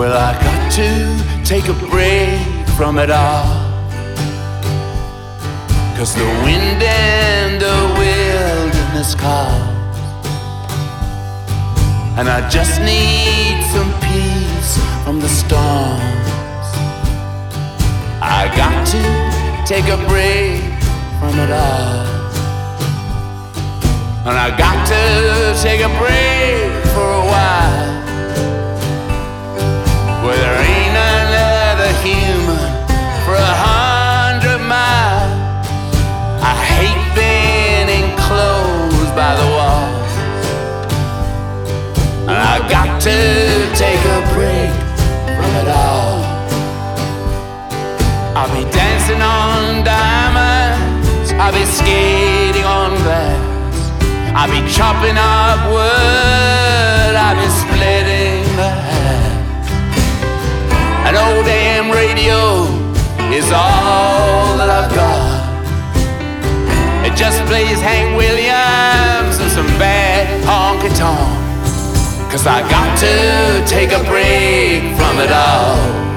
Well, I got to take a break from it all, 'cause the wind and the wilderness calls, and I just need some peace from the storms. I got to take a break from it all, and I got to take a break for a while, where there ain't another human for 100 miles. I hate being enclosed by the walls, and I got to take a break from it all. I'll be dancing on diamonds, I'll be skating on glass, I'll be chopping up wood, I'll be splitting the hash. An old AM radio is all that I've got. It just plays Hank Williams and some bad honky-tonk, 'cause I got to take a break from it all.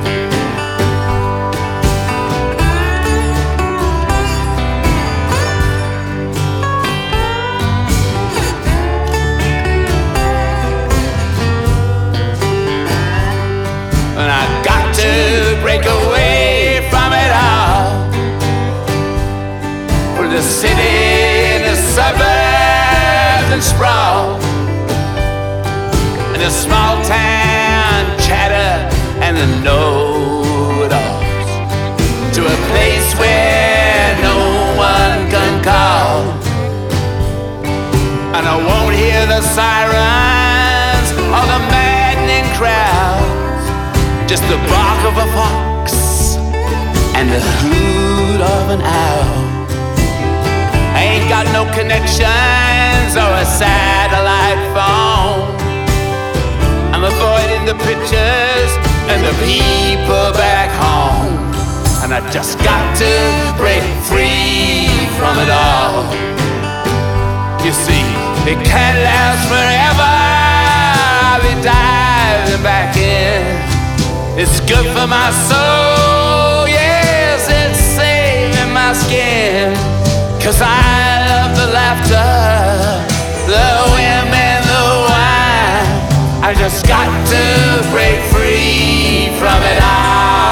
And I got to break away from it all, for the city and the suburbs and sprawl, and the small town chatter and the know-it-alls, to a place where no one can call. And I won't hear the sirens or the maddening crowds, just the bark of a fox and the hoot of an owl. I ain't got no connections or a satellite phone. I'm avoiding the pictures and the people back home, and I just got to break free from it all. You see, it can't last forever. I'll be diving back in. It's good for my soul, yes, it's saving my skin, 'cause I love the laughter, the women, the wine. I just got to break free from it all.